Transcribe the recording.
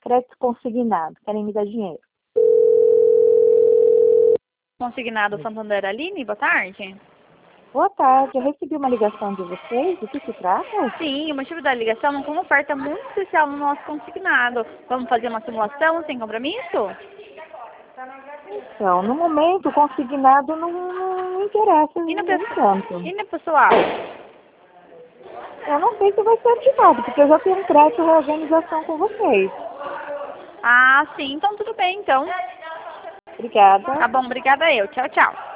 crédito consignado, querem me dar dinheiro. Consignado Santander, Aline, boa tarde. Boa tarde, eu recebi uma ligação de vocês, do que se trata? Sim, o motivo da ligação é com uma oferta muito especial no nosso consignado. Vamos fazer uma simulação sem compromisso? Então, no momento, o consignado não interessa E no, tanto. e no pessoal? Eu não sei se vai ser ativado, porque eu já tenho um crédito de reorganização com vocês. Ah, sim, então tudo bem, então. Obrigada. Tá bom, obrigada eu. Tchau, tchau.